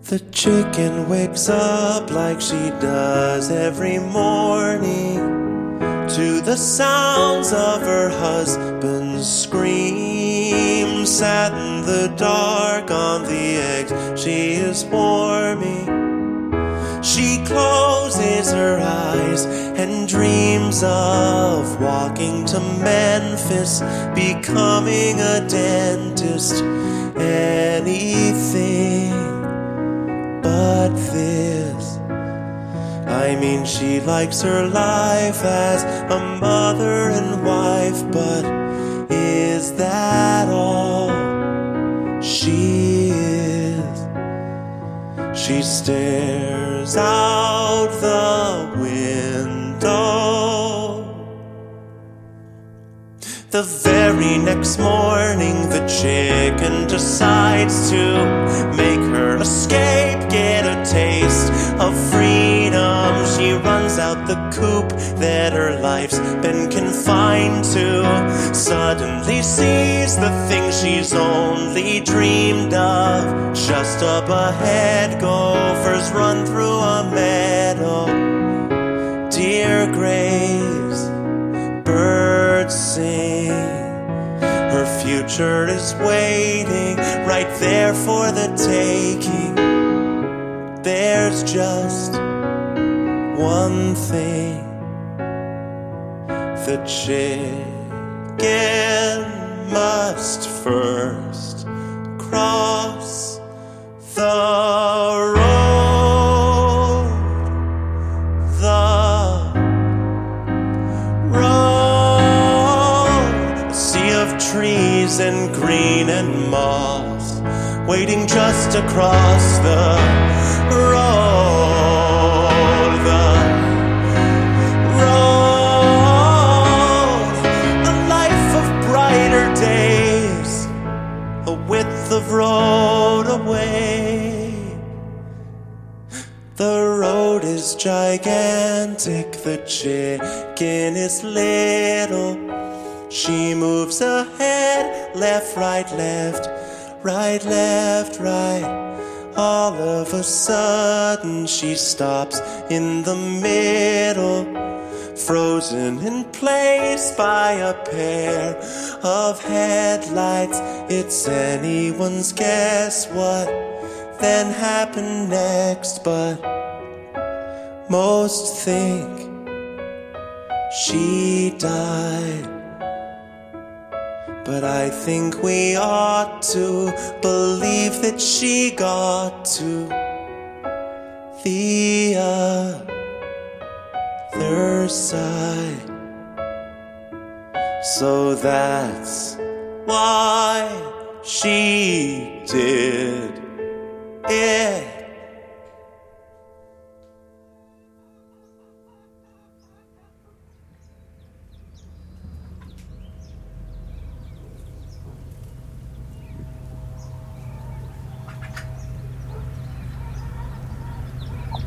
The chicken wakes up like she does every morning to the sounds of her husband's scream. Sat in the dark on the eggs she is warming. She closes her eyes and dreams of walking to Memphis, becoming a dentist, anything but this. I mean, she likes her life as a mother and wife, but is that all she is? She stares out the window. The very next morning, the chicken decides to make her escape, get a taste of freedom. She runs out the coop that her life's been confined to, suddenly sees the thing she's only dreamed of. Just up ahead, gophers run through a meadow, deer graze, birds sing. Her future is waiting right there for the taking. There's just one thing: the chicken must first cross the road. The road, a sea of trees and green and moss, waiting just across the road. The road, a life of brighter days, a width of road away. The road is gigantic, the chicken is little. She moves ahead, left, right, left, right, left, right. All of a sudden she stops in the middle, frozen in place by a pair of headlights. It's anyone's guess what then happened next, but most think she died. But I think we ought to believe that she got to the other side. So that's why she did it.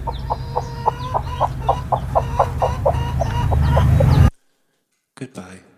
Goodbye.